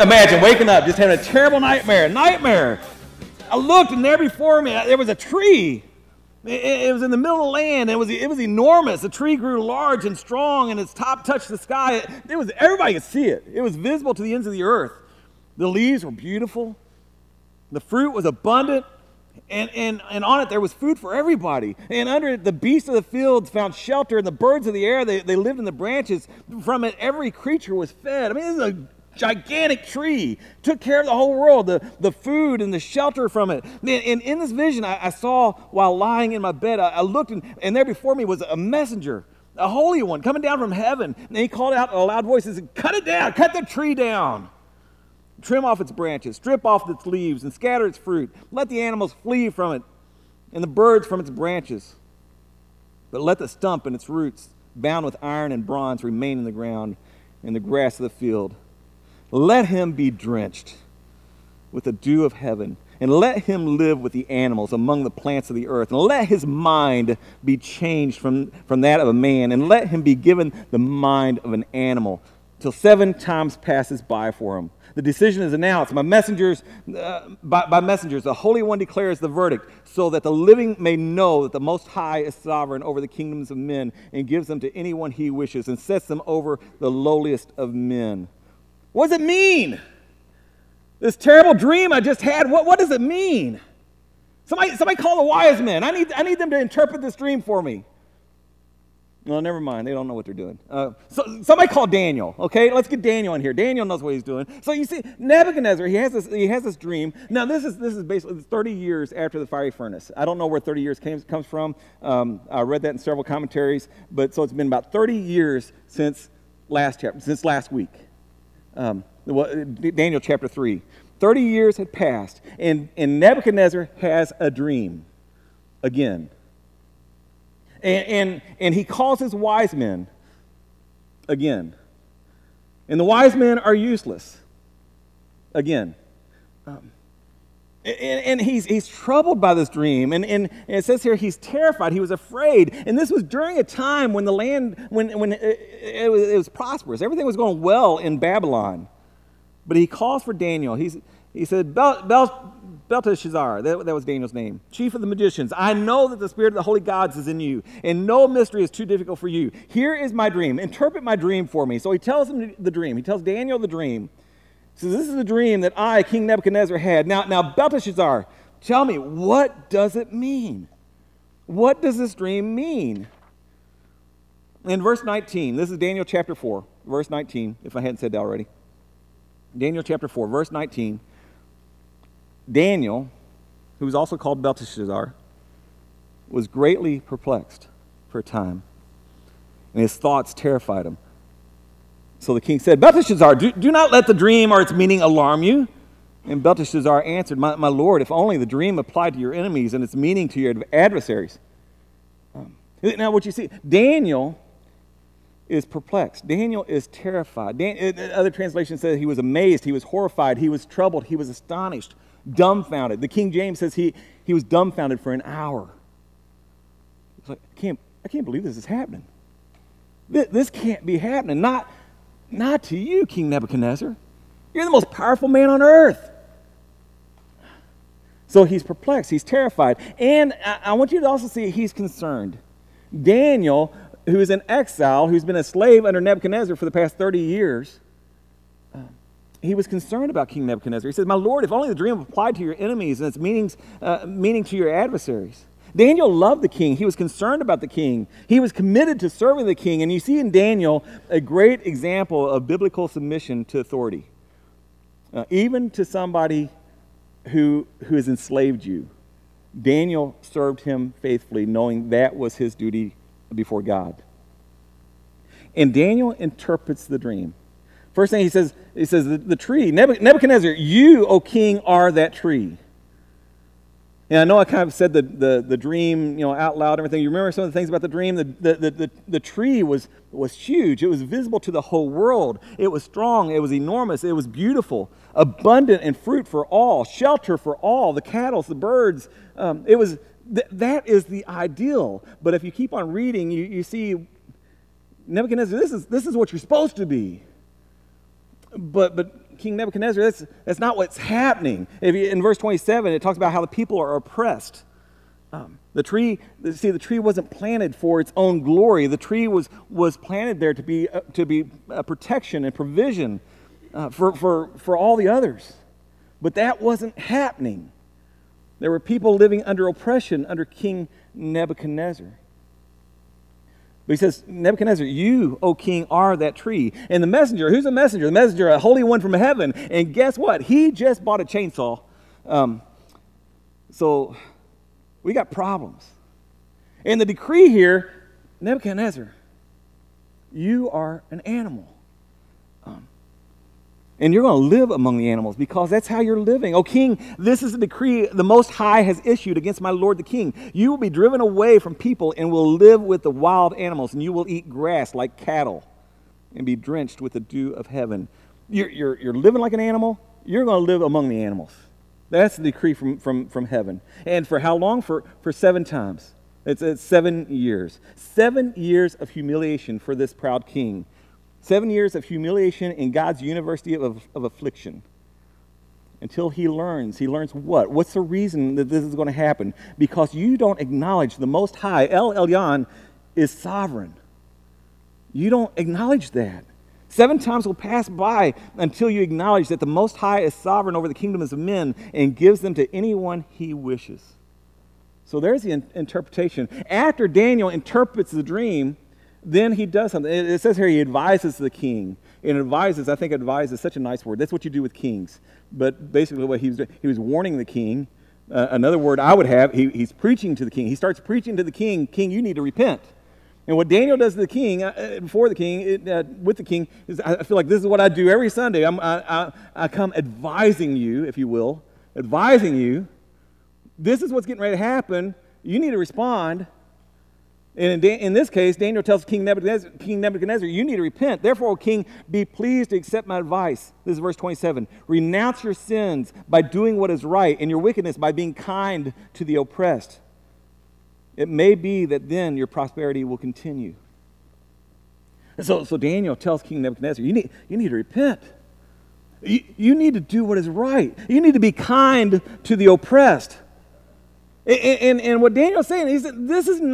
imagine waking up, just having a terrible nightmare. I looked, and there before me, there was a tree. It was in the middle of the land. It was enormous. The tree grew large and strong, and its top touched the sky. Everybody could see it. It was visible to the ends of the earth. The leaves were beautiful. The fruit was abundant, and on it there was food for everybody. And under it, the beasts of the fields found shelter, and the birds of the air, they lived in the branches. From it, every creature was fed. I mean, this is a gigantic tree. Took care of the whole world, the food and the shelter from it. And in this vision, I saw while lying in my bed, I looked, and there before me was a messenger, a holy one coming down from heaven. And he called out in a loud voice and said, "Cut it down, cut the tree down. Trim off its branches, strip off its leaves, and scatter its fruit. Let the animals flee from it, and the birds from its branches. But let the stump and its roots, bound with iron and bronze, remain in the ground, and the grass of the field. Let him be drenched with the dew of heaven, and let him live with the animals among the plants of the earth. And let his mind be changed from that of a man, and let him be given the mind of an animal, till 7 times passes by for him. The decision is announced by messengers. The Holy One declares the verdict, so that the living may know that the Most High is sovereign over the kingdoms of men, and gives them to anyone he wishes, and sets them over the lowliest of men." What does it mean? This terrible dream I just had, what does it mean? Somebody call the wise men. I need them to interpret this dream for me. No, never mind. They don't know what they're doing. So somebody call Daniel. Okay, let's get Daniel in here. Daniel knows what he's doing. So you see, Nebuchadnezzar, he has this dream. Now this is basically 30 years after the fiery furnace. I don't know where 30 years comes from. I read that in several commentaries. But so it's been about 30 years since last week. Daniel chapter 3. 30 years had passed, and Nebuchadnezzar has a dream again. And he calls his wise men again. And the wise men are useless again. And he's troubled by this dream. And it says here he's terrified. He was afraid. And this was during a time when the land, when it was prosperous. Everything was going well in Babylon. But he calls for Daniel. He said, Belteshazzar, that was Daniel's name, chief of the magicians, I know that the spirit of the holy gods is in you, and no mystery is too difficult for you. Here is my dream. Interpret my dream for me. So he tells him the dream. He tells Daniel the dream. He says, this is the dream that I, King Nebuchadnezzar, had. Now, Belteshazzar, tell me, what does it mean? What does this dream mean? In verse 19, this is Daniel chapter 4, verse 19, if I hadn't said that already. Daniel chapter 4, verse 19. Daniel, who was also called Belteshazzar, was greatly perplexed for a time, and his thoughts terrified him. So the king said, Belteshazzar, do not let the dream or its meaning alarm you. And Belteshazzar answered, my lord, if only the dream applied to your enemies and its meaning to your adversaries. Now what you see, Daniel is perplexed. Daniel is terrified. Other translations say he was amazed, he was horrified, he was troubled, he was astonished, dumbfounded. The King James says he was dumbfounded for an hour. It's like, I can't believe this is happening. This can't be happening. Not to you, King Nebuchadnezzar. You're the most powerful man on earth. So he's perplexed, he's terrified. And I want you to also see he's concerned. Daniel, who is in exile, who's been a slave under Nebuchadnezzar for the past 30 years, he was concerned about King Nebuchadnezzar. He said, my lord, if only the dream applied to your enemies and its meaning to your adversaries. Daniel loved the king. He was concerned about the king. He was committed to serving the king. And you see in Daniel a great example of biblical submission to authority. Even to somebody who has enslaved you. Daniel served him faithfully, knowing that was his duty before God. And Daniel interprets the dream. First thing he says the tree, Nebuchadnezzar, you, O king, are that tree. And I know I kind of said the dream, out loud and everything. You remember some of the things about the dream? The tree was huge. It was visible to the whole world. It was strong. It was enormous. It was beautiful, abundant in fruit for all, shelter for all, the cattle, the birds. That is the ideal. But if you keep on reading, you see, Nebuchadnezzar, this is what you're supposed to be. But King Nebuchadnezzar, that's not what's happening. In verse 27, it talks about how the people are oppressed. The tree wasn't planted for its own glory. The tree was planted there to be protection and provision for all the others. But that wasn't happening. There were people living under oppression under King Nebuchadnezzar. But he says, Nebuchadnezzar, you, O king, are that tree. And the messenger, who's the messenger? The messenger, a holy one from heaven. And guess what? He just bought a chainsaw. So we got problems. And the decree here, Nebuchadnezzar, you are an animal. And you're going to live among the animals because that's how you're living. O king, this is the decree the Most High has issued against my lord the king. You will be driven away from people and will live with the wild animals, and you will eat grass like cattle and be drenched with the dew of heaven. You're living like an animal. You're going to live among the animals. That's the decree from heaven. And for how long? For 7 times. It's 7 years. 7 years of humiliation for this proud king. 7 years of humiliation in God's university of affliction. Until he learns what? What's the reason that this is going to happen? Because you don't acknowledge the Most High, El Elyon, is sovereign. You don't acknowledge that. 7 times will pass by until you acknowledge that the Most High is sovereign over the kingdoms of men and gives them to anyone he wishes. So there's the interpretation. After Daniel interprets the dream, then he does something. It says here he advises the king. And advises, I think advise is such a nice word. That's what you do with kings. But basically what he was warning the king. Another word I would have, he's preaching to the king. He starts preaching to the king, King, you need to repent. And what Daniel does to the king, before the king, with the king, is I feel like this is what I do every Sunday. I come advising you, if you will, advising you. This is what's getting ready to happen. You need to respond. And in this case, Daniel tells King Nebuchadnezzar, you need to repent. Therefore, O king, be pleased to accept my advice. This is verse 27. Renounce your sins by doing what is right, and your wickedness by being kind to the oppressed. It may be that then your prosperity will continue. And so Daniel tells King Nebuchadnezzar, you need to repent. You need to do what is right. You need to be kind to the oppressed. And what Daniel's saying is that this is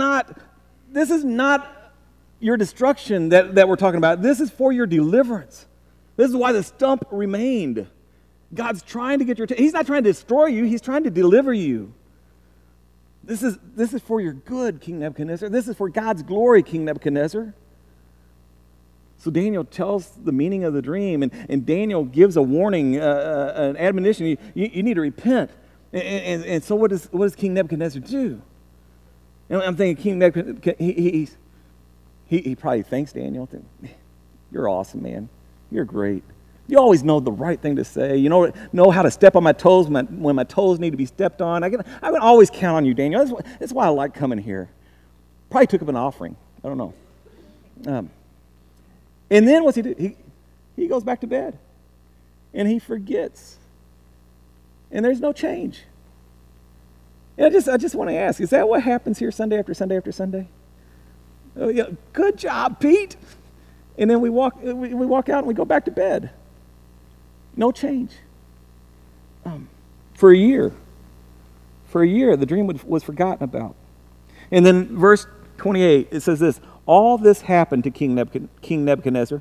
not your destruction that we're talking about. This is for your deliverance. This is why the stump remained. God's trying to get your attention. He's not trying to destroy you. He's trying to deliver you. This is for your good, King Nebuchadnezzar. This is for God's glory, King Nebuchadnezzar. So Daniel tells the meaning of the dream, and Daniel gives a warning, an admonition. You need to repent. And so what does King Nebuchadnezzar do? And I'm thinking King Nebuchadnezzar, he probably thanks Daniel. You're awesome, man. You're great. You always know the right thing to say. You know how to step on my toes when my toes need to be stepped on. I can always count on you, Daniel. That's why I like coming here. Probably took up an offering. I don't know. And then what's he do? He goes back to bed. And he forgets. And there's no change. And I just want to ask, is that what happens here Sunday after Sunday after Sunday? Oh, yeah, good job, Pete. And then we walk out and we go back to bed. No change. For a year, the dream was forgotten about. And then verse 28, it says this, all this happened to King Nebuchadnezzar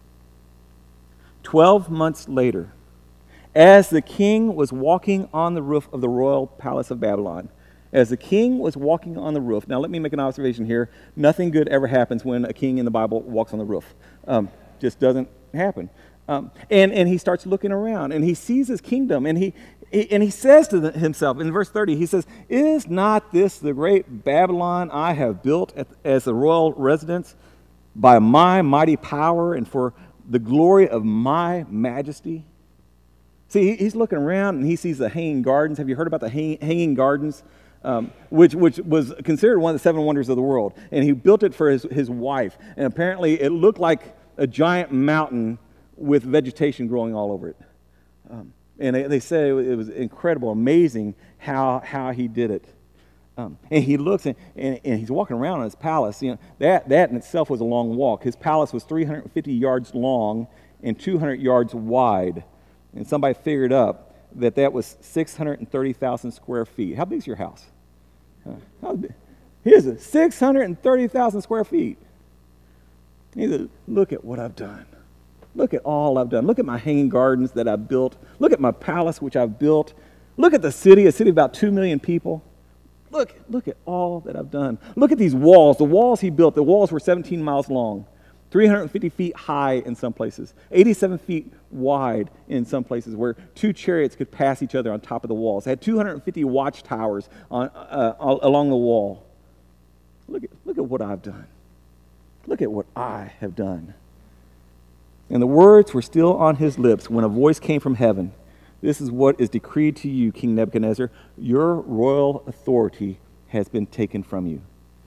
12 months later, as the king was walking on the roof of the royal palace of Babylon. As the king was walking on the roof. Now let me make an observation here. Nothing good ever happens when a king in the Bible walks on the roof. Just doesn't happen. And he starts looking around, and he sees his kingdom, and he says to himself, in verse 30, he says, is not this the great Babylon I have built as a royal residence by my mighty power and for the glory of my majesty? See, he's looking around, and he sees the Hanging Gardens. Have you heard about the Hanging Gardens? Which was considered one of the 7 wonders of the world. And he built it for his wife. And apparently it looked like a giant mountain with vegetation growing all over it. And they say it was incredible, amazing how he did it. And he looks and he's walking around in his palace. That in itself was a long walk. His palace was 350 yards long and 200 yards wide. And somebody figured up that that was 630,000 square feet. How big is your house? Here's it, 630,000 square feet. He said, look at what I've done. Look at all I've done. Look at my hanging gardens that I've built. Look at my palace, which I've built. Look at the city, a city of about 2 million people. Look at all that I've done. Look at these walls. The walls he built, the walls were 17 miles long, 350 feet high in some places, 87 feet wide in some places, where 2 chariots could pass each other on top of the walls. It had 250 watchtowers along the wall. Look at what I've done. Look at what I have done. And the words were still on his lips when a voice came from heaven. This is what is decreed to you, King Nebuchadnezzar. Your royal authority has been taken from you.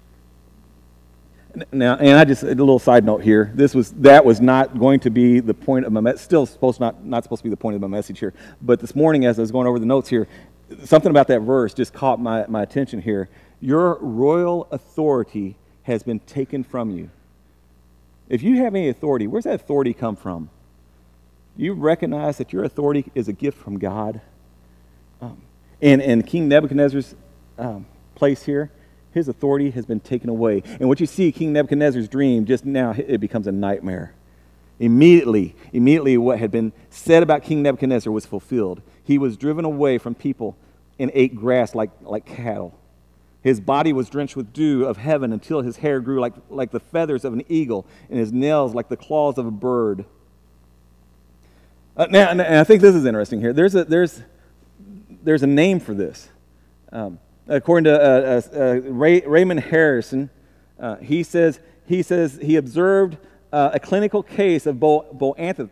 Now, and I just, a little side note here. That was not going to be the point of my message. Still not supposed to be the point of my message here. But this morning, as I was going over the notes here, something about that verse just caught my attention here. Your royal authority has been taken from you. If you have any authority, where's that authority come from? You recognize that your authority is a gift from God. And King Nebuchadnezzar's place here, his authority has been taken away. And what you see, King Nebuchadnezzar's dream, just now it becomes a nightmare. Immediately what had been said about King Nebuchadnezzar was fulfilled. He was driven away from people and ate grass like cattle. His body was drenched with dew of heaven until his hair grew like the feathers of an eagle and his nails like the claws of a bird. Now, and I think this is interesting here. There's a name for this. According to Raymond Harrison, he says he observed a clinical case of boanthropy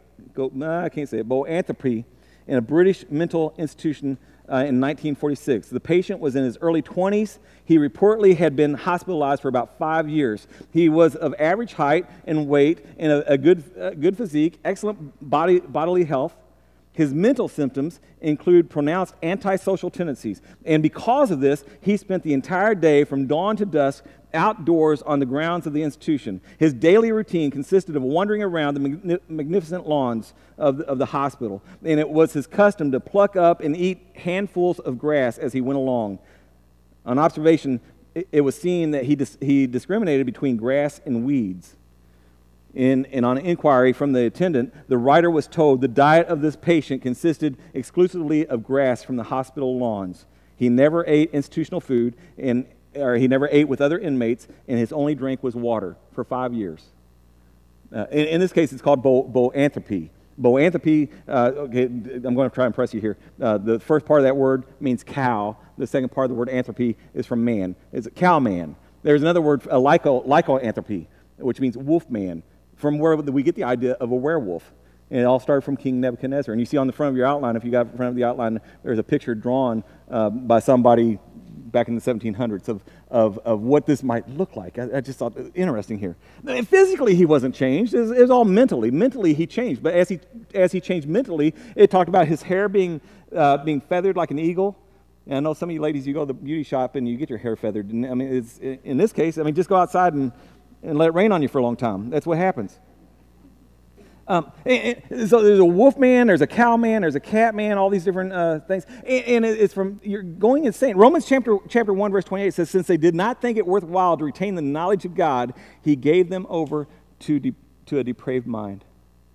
in a British mental institution in 1946. The patient was in his early 20s. He reportedly had been hospitalized for about 5 years. He was of average height and weight and a good physique, excellent bodily health. His mental symptoms include pronounced antisocial tendencies. And because of this, he spent the entire day from dawn to dusk outdoors on the grounds of the institution. His daily routine consisted of wandering around the magnificent lawns of the hospital. And it was his custom to pluck up and eat handfuls of grass as he went along. On observation, it was seen that he discriminated between grass and weeds. And on inquiry from the attendant, the writer was told the diet of this patient consisted exclusively of grass from the hospital lawns. He never ate institutional food, or he never ate with other inmates, and his only drink was water for 5 years. In this case, it's called boanthropy. Boanthropy, okay, I'm going to try and press you here. The first part of that word means cow. The second part of the word anthropy is from man. It's a cow man. There's another word, lycanthropy, which means wolf man, from where we get the idea of a werewolf. And it all started from King Nebuchadnezzar. And you see on the front of your outline, if you got in front of the outline, there's a picture drawn by somebody back in the 1700s of what this might look like. I just thought it was interesting here. Physically, he wasn't changed. It was all mentally. Mentally, he changed. But as he changed mentally, it talked about his hair being feathered like an eagle. And I know some of you ladies, you go to the beauty shop and you get your hair feathered. And I mean, in this case, just go outside and let it rain on you for a long time. That's what happens. So there's a wolf man, there's a cow man, there's a cat man, all these different things. And it's from, you're going insane. Romans chapter 1, verse 28 says, since they did not think it worthwhile to retain the knowledge of God, he gave them over to a depraved mind.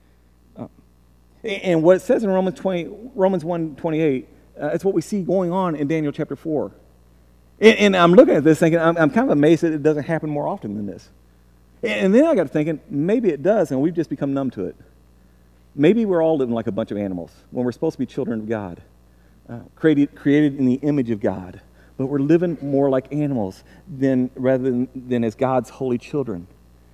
And what it says in Romans 1:28, it's what we see going on in Daniel chapter 4. And I'm looking at this thinking, I'm kind of amazed that it doesn't happen more often than this. And then I got to thinking, maybe it does, and we've just become numb to it. Maybe we're all living like a bunch of animals when we're supposed to be children of God, created in the image of God. But we're living more like animals rather than as God's holy children.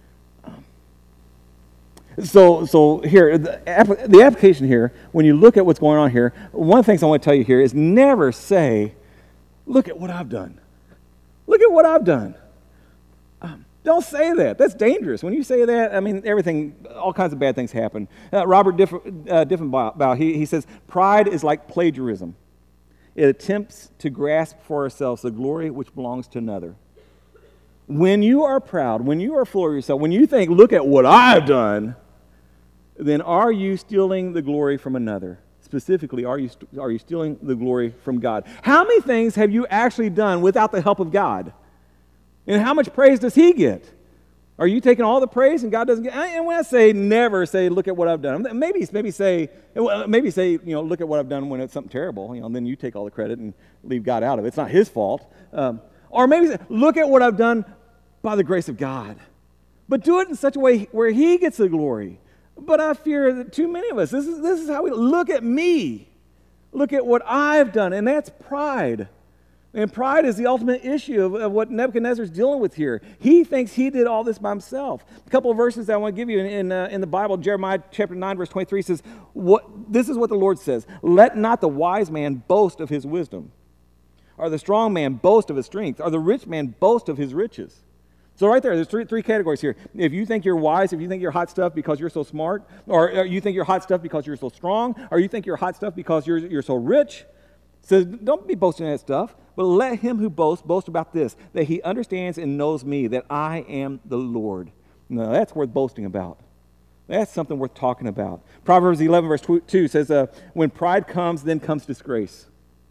So here, the application here, when you look at what's going on here, one of the things I want to tell you here is never say, look at what I've done. Look at what I've done. Don't say that. That's dangerous. When you say that, all kinds of bad things happen. Robert Diffenbaugh, he says, pride is like plagiarism. It attempts to grasp for ourselves the glory which belongs to another. When you are proud, when you are full of yourself, when you think, look at what I've done, then are you stealing the glory from another? specifically, are you stealing the glory from God? How many things have you actually done without the help of God? And how much praise does He get? Are you taking all the praise and God doesn't get? And when I say never say, look at what I've done, maybe say, look at what I've done when it's something terrible, and then you take all the credit and leave God out of it. It's not His fault. Or maybe say, look at what I've done by the grace of God. But do it in such a way where He gets the glory. But I fear that too many of us, this is how we look at me. Look at what I've done, and that's pride. And pride is the ultimate issue of what Nebuchadnezzar is dealing with here. He thinks he did all this by himself. A couple of verses that I want to give you in the Bible. Jeremiah chapter 9, verse 23 says, this is what the Lord says, let not the wise man boast of his wisdom, or the strong man boast of his strength, or the rich man boast of his riches. So right there, there's three categories here. If you think you're wise, if you think you're hot stuff because you're so smart, or you think you're hot stuff because you're so strong, or you think you're hot stuff because you're so rich, says, don't be boasting that stuff, but let him who boasts boast about this, that he understands and knows me, that I am the Lord. Now, that's worth boasting about. That's something worth talking about. Proverbs 11, verse 2 says, when pride comes, then comes disgrace.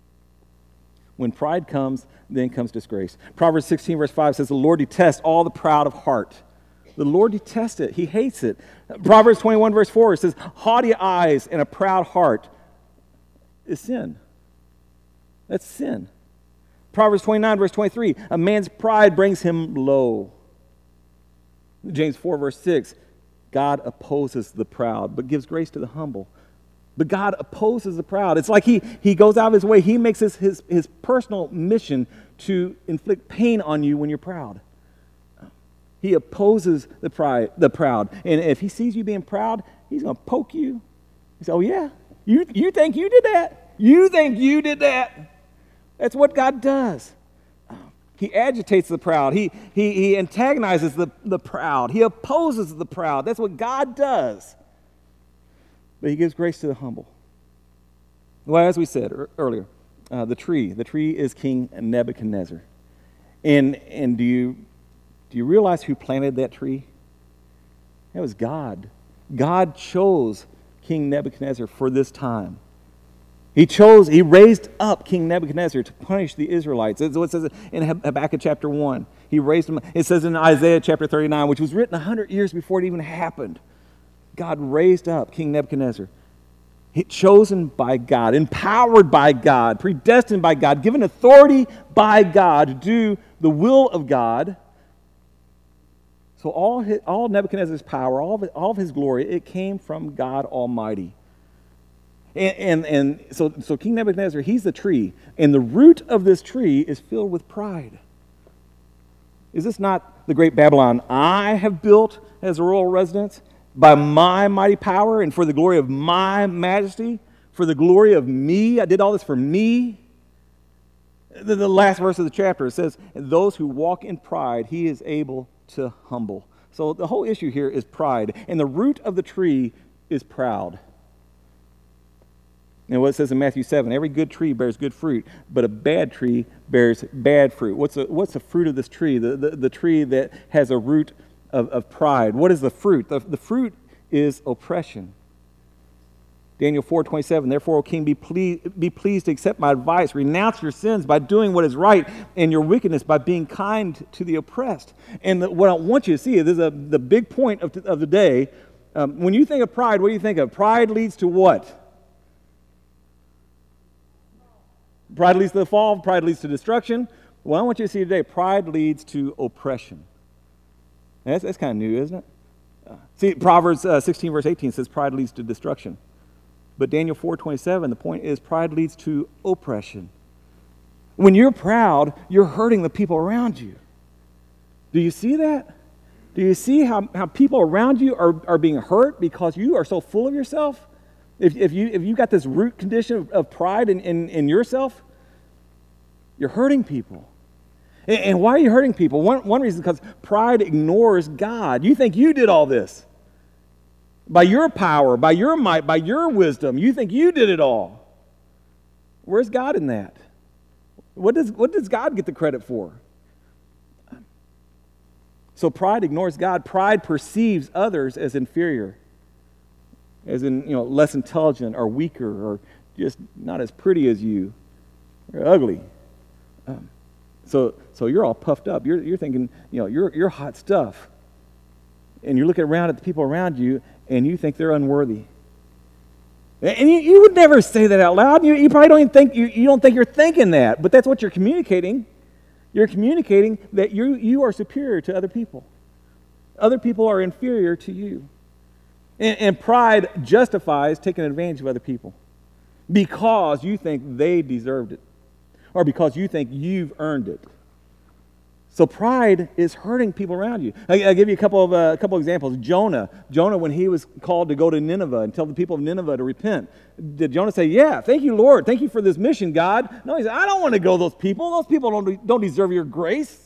When pride comes, then comes disgrace. Proverbs 16, verse 5 says, the Lord detests all the proud of heart. The Lord detests it. He hates it. Proverbs 21, verse 4 says, haughty eyes and a proud heart is sin. That's sin. Proverbs 29, verse 23, a man's pride brings him low. James 4, verse 6, God opposes the proud, but gives grace to the humble. But God opposes the proud. It's like he goes out of his way. He makes this his personal mission to inflict pain on you when you're proud. He opposes the proud. And if he sees you being proud, he's going to poke you. He says, oh yeah, you think you did that? You think you did that? That's what God does. He agitates the proud. He antagonizes the proud. He opposes the proud. That's what God does. But he gives grace to the humble. Well, as we said earlier, the tree is King Nebuchadnezzar. And do you realize who planted that tree? That was God. God chose King Nebuchadnezzar for this time. He raised up King Nebuchadnezzar to punish the Israelites. That's what it says in Habakkuk chapter 1. He raised him. It says in Isaiah chapter 39, which was written 100 years before it even happened. God raised up King Nebuchadnezzar. Chosen by God, empowered by God, predestined by God, given authority by God to do the will of God. So all Nebuchadnezzar's power, all of his glory, it came from God Almighty. And so King Nebuchadnezzar, he's the tree. And the root of this tree is filled with pride. Is this not the great Babylon I have built as a royal residence by my mighty power and for the glory of my majesty? For the glory of me? I did all this for me? The last verse of the chapter, it says, those who walk in pride, he is able to humble. So the whole issue here is pride. And the root of the tree is proud. And what it says in Matthew 7, every good tree bears good fruit, but a bad tree bears bad fruit. What's the fruit of this tree? The tree that has a root of pride. What is the fruit? The fruit is oppression. Daniel 4:27, therefore, O king, be pleased to accept my advice. Renounce your sins by doing what is right, and your wickedness by being kind to the oppressed. And what I want you to see, this is the big point of the day. When you think of pride, what do you think of? Pride leads to what? Pride leads to the fall. Pride leads to destruction. What I want you to see today, pride leads to oppression. That's kind of new, isn't it? See, Proverbs 16, verse 18 says pride leads to destruction. But Daniel 4:27, the point is pride leads to oppression. When you're proud, you're hurting the people around you. Do you see that? Do you see how people around you are being hurt because you are so full of yourself? If you've got this root condition of pride in yourself, you're hurting people. And why are you hurting people? One reason is because pride ignores God. You think you did all this. By your power, by your might, by your wisdom, you think you did it all. Where's God in that? What does God get the credit for? So pride ignores God. Pride perceives others as inferior. as in, less intelligent or weaker or just not as pretty as you or ugly. So you're all puffed up. You're thinking, you're hot stuff. And you're looking around at the people around you and you think they're unworthy. And you would never say that out loud. You probably don't even think, you don't think you're thinking that, but that's what you're communicating. You're communicating that you are superior to other people. Other people are inferior to you. And pride justifies taking advantage of other people because you think they deserved it or because you think you've earned it. So pride is hurting people around you. I'll give you a couple examples. Jonah, when he was called to go to Nineveh and tell the people of Nineveh to repent, did Jonah say, "Yeah, thank you, Lord. Thank you for this mission, God"? No, he said, "I don't want to go to those people. Those people don't deserve your grace."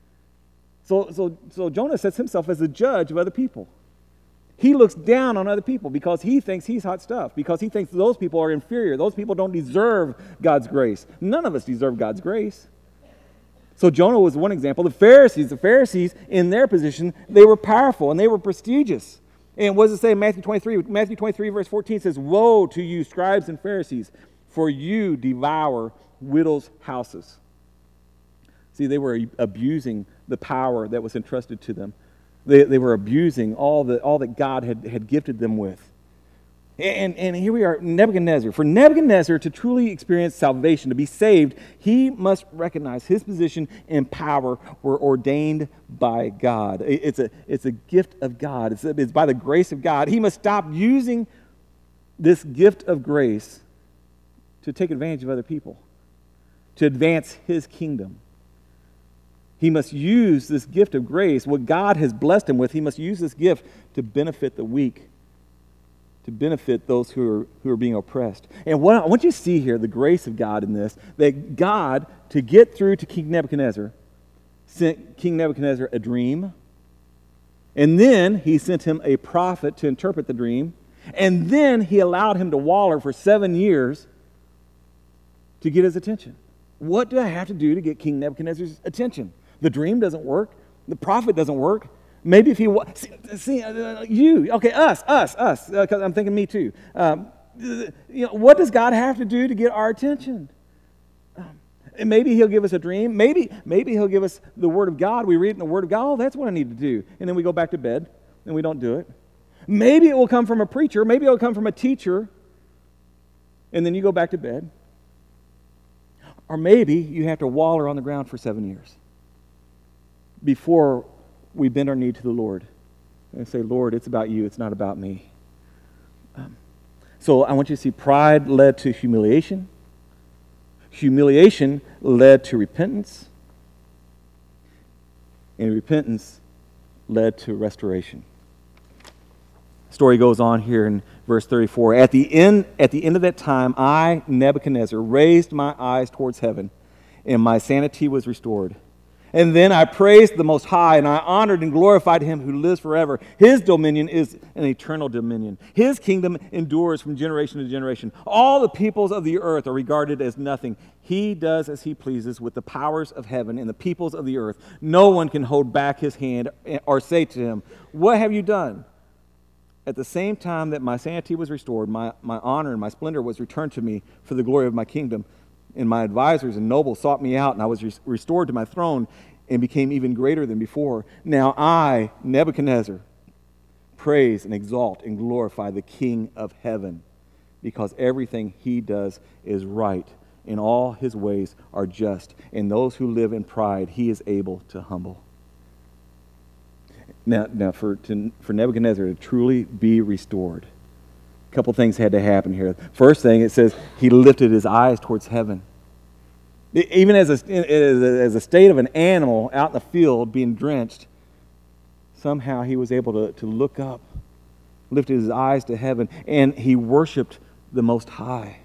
So Jonah sets himself as a judge of other people. He looks down on other people because he thinks he's hot stuff, because he thinks those people are inferior. Those people don't deserve God's grace. None of us deserve God's grace. So Jonah was one example. The Pharisees, in their position, they were powerful and they were prestigious. And what does it say in Matthew 23? Matthew 23, verse 14 says, "Woe to you, scribes and Pharisees, for you devour widows' houses." See, they were abusing the power that was entrusted to them. They were abusing all that God had gifted them with. And here we are, Nebuchadnezzar. For Nebuchadnezzar to truly experience salvation, to be saved, he must recognize his position and power were ordained by God. It's a gift of God. It's by the grace of God. He must stop using this gift of grace to take advantage of other people, to advance his kingdom. He must use this gift of grace, what God has blessed him with, he must use this gift to benefit the weak, to benefit those who are being oppressed. And what I want you to see here, the grace of God in this, that God, to get through to King Nebuchadnezzar, sent King Nebuchadnezzar a dream, and then he sent him a prophet to interpret the dream, and then he allowed him to waller for 7 years to get his attention. What do I have to do to get King Nebuchadnezzar's attention? The dream doesn't work. The prophet doesn't work. Maybe if he us, because I'm thinking me too. What does God have to do to get our attention? And maybe he'll give us a dream. Maybe he'll give us the Word of God. We read it in the Word of God. Oh, that's what I need to do. And then we go back to bed and we don't do it. Maybe it will come from a preacher. Maybe it will come from a teacher. And then you go back to bed. Or maybe you have to waller on the ground for 7 years before we bend our knee to the Lord and say, "Lord, it's about you. It's not about me." So I want you to see pride led to humiliation. Humiliation led to repentance. And repentance led to restoration. The story goes on here in verse 34. At the end of that time, I, Nebuchadnezzar, raised my eyes towards heaven, and my sanity was restored. And then I praised the Most High, and I honored and glorified him who lives forever. His dominion is an eternal dominion. His kingdom endures from generation to generation. All the peoples of the earth are regarded as nothing. He does as he pleases with the powers of heaven and the peoples of the earth. No one can hold back his hand or say to him, "What have you done?" At the same time that my sanity was restored, my honor and my splendor was returned to me for the glory of my kingdom. And my advisors and nobles sought me out, and I was restored to my throne and became even greater than before. Now I, Nebuchadnezzar, praise and exalt and glorify the King of heaven, because everything he does is right, and all his ways are just, and those who live in pride he is able to humble. Now for Nebuchadnezzar to truly be restored, a couple things had to happen here. First thing, it says he lifted his eyes towards heaven. Even as a state of an animal out in the field being drenched, somehow he was able to look up, lifted his eyes to heaven, and he worshiped the Most High.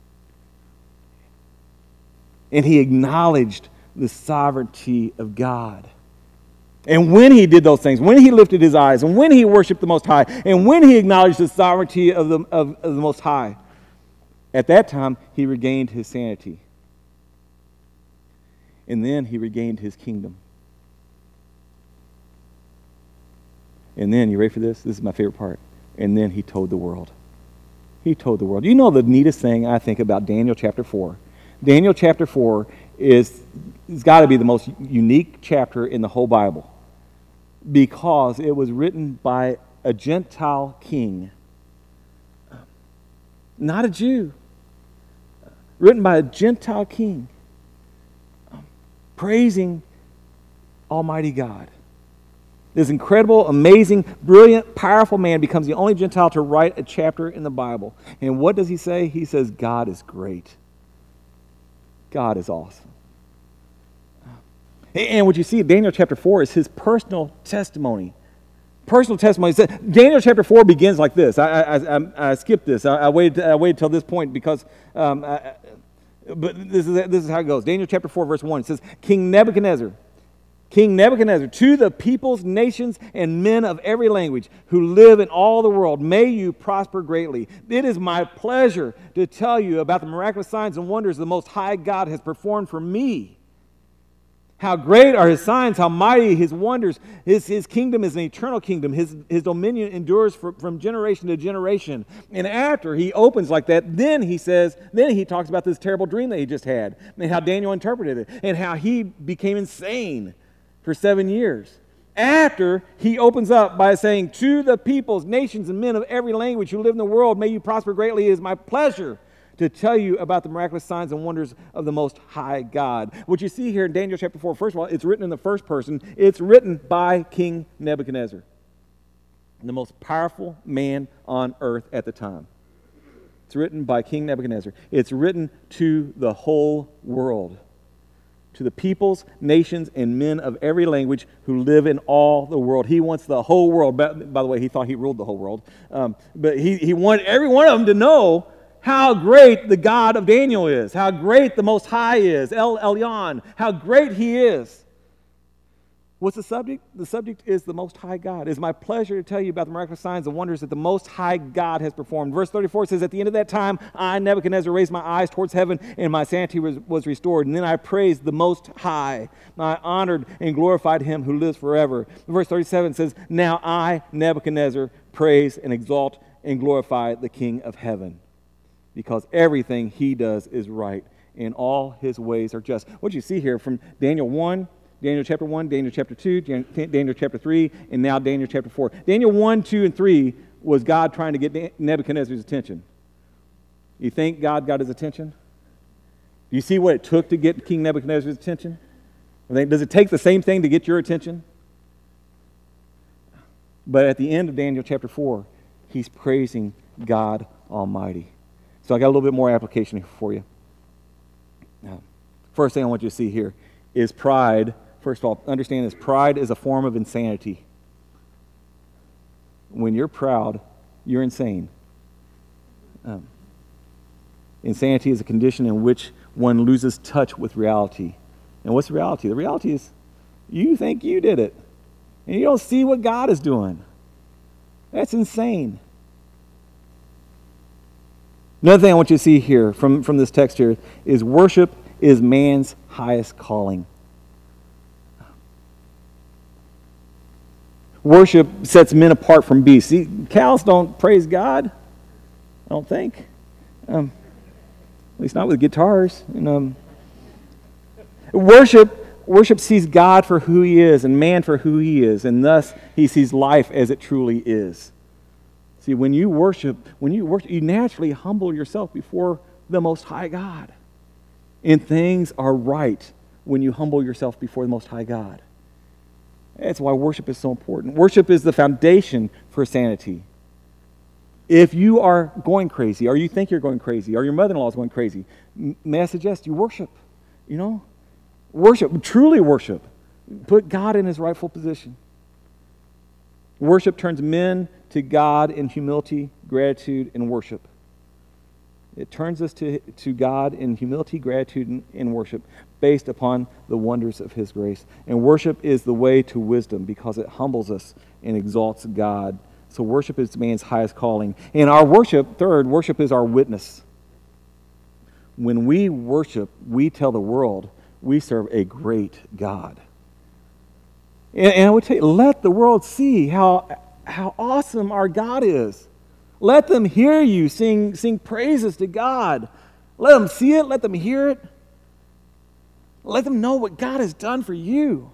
And he acknowledged the sovereignty of God. And when he did those things, when he lifted his eyes, and when he worshiped the Most High, and when he acknowledged the sovereignty of the Most High, at that time he regained his sanity. And then he regained his kingdom. And then, you ready for this? This is my favorite part. And then he told the world. He told the world. You know the neatest thing I think about Daniel chapter 4? Daniel chapter 4 it's got to be the most unique chapter in the whole Bible because it was written by a Gentile king, not a Jew, written by a Gentile king, praising Almighty God. This incredible, amazing, brilliant, powerful man becomes the only Gentile to write a chapter in the Bible. And what does he say? He says, God is great. God is awesome. And what you see in Daniel chapter 4 is his personal testimony. Personal testimony. Daniel chapter 4 begins like this. I skipped this. I waited till this point because, but this is how it goes. Daniel chapter 4 verse 1. It says, King Nebuchadnezzar, to the peoples, nations, and men of every language who live in all the world, may you prosper greatly. It is my pleasure to tell you about the miraculous signs and wonders the Most High God has performed for me. How great are his signs, how mighty his wonders. His kingdom is an eternal kingdom. His dominion endures from generation to generation. And after he opens like that, then he talks about this terrible dream that he just had, and how Daniel interpreted it, and how he became insane for 7 years. After he opens up by saying, to the peoples, nations, and men of every language who live in the world, may you prosper greatly. It is my pleasure to tell you about the miraculous signs and wonders of the Most High God. What you see here in Daniel chapter 4, first of all, it's written in the first person. It's written by King Nebuchadnezzar, the most powerful man on earth at the time. It's written by King Nebuchadnezzar. It's written to the whole world, to the peoples, nations, and men of every language who live in all the world. He wants the whole world. By the way, he thought he ruled the whole world. But he wanted every one of them to know how great the God of Daniel is, how great the Most High is, El Elyon, how great he is. What's the subject? The subject is the Most High God. It is my pleasure to tell you about the miraculous signs and wonders that the Most High God has performed. Verse 34 says, at the end of that time, I, Nebuchadnezzar, raised my eyes towards heaven, and my sanity was restored. And then I praised the Most High. I honored and glorified him who lives forever. Verse 37 says, now I, Nebuchadnezzar, praise and exalt and glorify the King of heaven, because everything he does is right, and all his ways are just. What you see here from Daniel 1, Daniel chapter 1, Daniel chapter 2, Daniel chapter 3, and now Daniel chapter 4. Daniel 1, 2, and 3 was God trying to get Nebuchadnezzar's attention. You think God got his attention? Do you see what it took to get King Nebuchadnezzar's attention? Does it take the same thing to get your attention? But at the end of Daniel chapter 4, he's praising God Almighty. So I got a little bit more application here for you. Now, first thing I want you to see here is pride. First of all, understand this. Pride is a form of insanity. When you're proud, you're insane. Insanity is a condition in which one loses touch with reality. And what's the reality? The reality is you think you did it, and you don't see what God is doing. That's insane. Another thing I want you to see here from this text here is worship is man's highest calling. Worship sets men apart from beasts. See, cows don't praise God, I don't think. At least not with guitars. Worship sees God for who he is and man for who he is, and thus he sees life as it truly is. See, when you worship, you naturally humble yourself before the Most High God. And things are right when you humble yourself before the Most High God. That's why worship is so important. Worship is the foundation for sanity. If you are going crazy, or you think you're going crazy, or your mother-in-law is going crazy, may I suggest you worship, Worship, truly worship. Put God in his rightful position. Worship turns men to God in humility, gratitude, and worship. It turns us to God in humility, gratitude, and worship based upon the wonders of his grace. And worship is the way to wisdom because it humbles us and exalts God. So worship is man's highest calling. And our worship, third, worship is our witness. When we worship, we tell the world we serve a great God. And I would tell you, let the world see how awesome our God is. Let them hear you sing praises to God. Let them see it. Let them hear it. Let them know what God has done for you.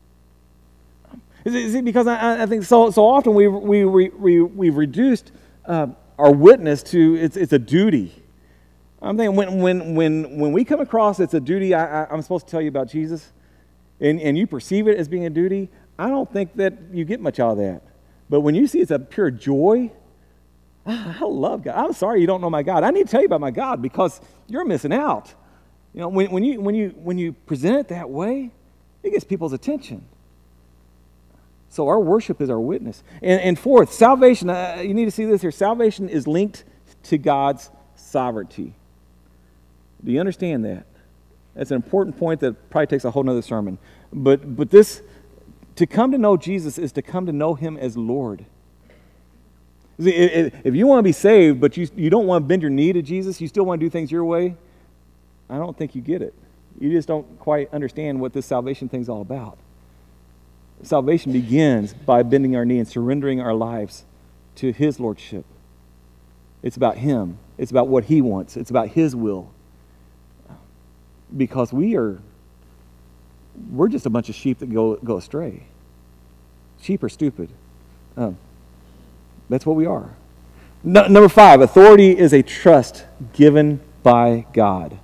Is it because I think so often we've reduced our witness to it's a duty. I'm thinking when we come across it's a duty, I'm supposed to tell you about Jesus, and you perceive it as being a duty, I don't think that you get much out of that. But when you see it's a pure joy, I love God. I'm sorry you don't know my God. I need to tell you about my God because you're missing out. You know, when you present it that way, it gets people's attention. So our worship is our witness. And fourth, salvation, you need to see this here. Salvation is linked to God's sovereignty. Do you understand that? That's an important point that probably takes a whole nother sermon. But this, to come to know Jesus is to come to know him as Lord. See, if you want to be saved, but you don't want to bend your knee to Jesus, you still want to do things your way, I don't think you get it. You just don't quite understand what this salvation thing's all about. Salvation begins by bending our knee and surrendering our lives to his lordship. It's about him. It's about what he wants. It's about his will. Because we're just a bunch of sheep that go astray. Sheep are stupid. That's what we are. Number 5, authority is a trust given by God.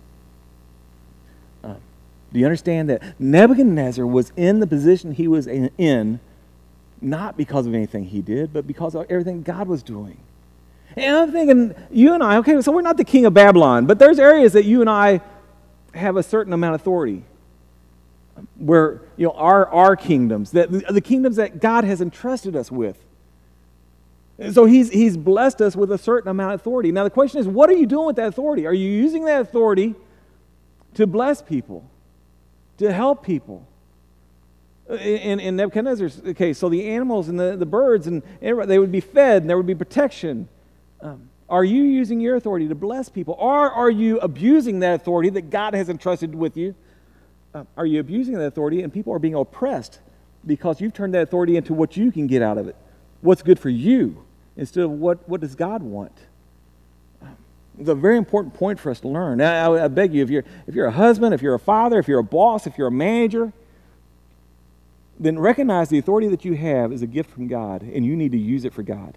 Do you understand that Nebuchadnezzar was in the position he was in not because of anything he did, but because of everything God was doing? And I'm thinking, you and I, okay, so we're not the king of Babylon, but there's areas that you and I have a certain amount of authority. Where, you know, our kingdoms, the kingdoms that God has entrusted us with. And so he's blessed us with a certain amount of authority. Now the question is, what are you doing with that authority? Are you using that authority to bless people? To help people? In Nebuchadnezzar's case, so the animals and the birds, and they would be fed, and there would be protection. Are you using your authority to bless people? Or are you abusing that authority that God has entrusted with you? Are you abusing that authority and people are being oppressed because you've turned that authority into what you can get out of it? What's good for you instead of what does God want? It's a very important point for us to learn. I beg you, if you're a husband, if you're a father, if you're a boss, if you're a manager, then recognize the authority that you have is a gift from God and you need to use it for God.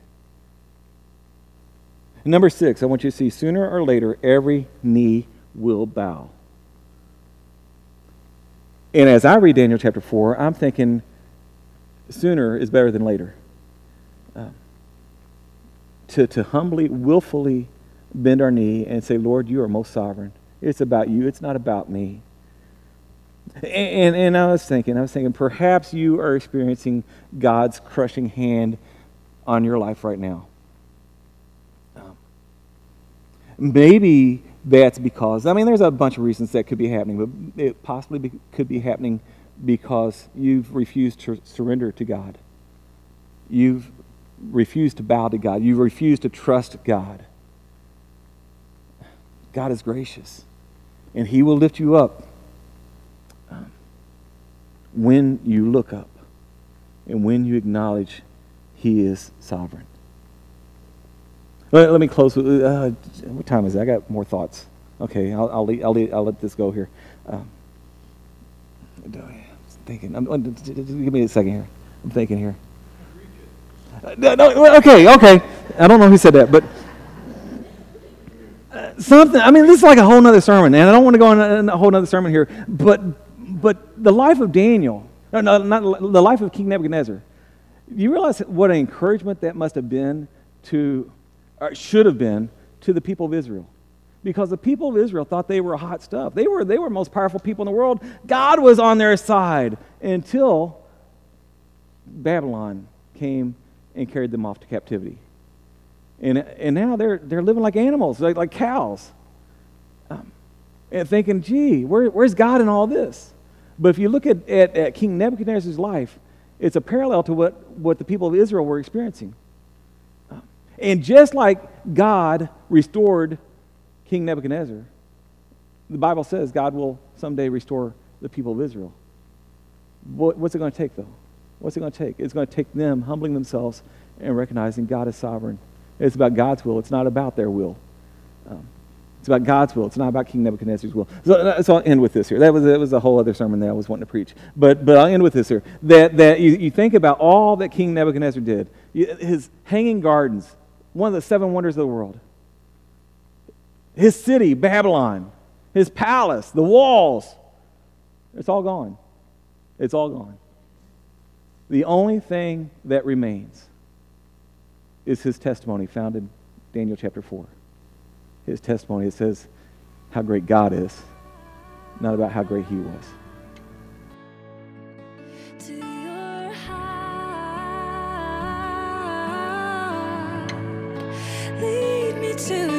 And number 6, I want you to see sooner or later every knee will bow. And as I read Daniel chapter 4, I'm thinking sooner is better than later. To humbly, willfully bend our knee and say, Lord, you are most sovereign. It's about you. It's not about me. And I was thinking, perhaps you are experiencing God's crushing hand on your life right now. Maybe that's because, there's a bunch of reasons that could be happening, but it possibly could be happening because you've refused to surrender to God. You've refused to bow to God. You've refused to trust God. God is gracious, and He will lift you up when you look up and when you acknowledge He is sovereign. Let me close with, what time is it? I got more thoughts. Okay, I'll let this go here. Thinking. Give me a second here. I'm thinking here. Okay. I don't know who said that, but something. This is like a whole nother sermon, and I don't want to go on a whole nother sermon here. But the life of Daniel, not the life of King Nebuchadnezzar. Do you realize what an encouragement that must have been to, or should have been, to the people of Israel? Because the people of Israel thought they were hot stuff. They were the most powerful people in the world. God was on their side until Babylon came and carried them off to captivity. And now they're living like animals, like cows. And thinking, gee, where's God in all this? But if you look at King Nebuchadnezzar's life, it's a parallel to what the people of Israel were experiencing. And just like God restored King Nebuchadnezzar, the Bible says God will someday restore the people of Israel. What's it going to take, though? What's it going to take? It's going to take them humbling themselves and recognizing God is sovereign It's about God's will. It's not about their will. It's about God's will. It's not about King Nebuchadnezzar's will. So I'll end with this here. That was a whole other sermon that I was wanting to preach. But I'll end with this here. That you think about all that King Nebuchadnezzar did. His hanging gardens, one of the 7 wonders of the world. His city, Babylon. His palace, the walls. It's all gone. It's all gone. The only thing that remains is his testimony found in Daniel chapter 4. His testimony, it says how great God is, not about how great he was. To your heart, lead me to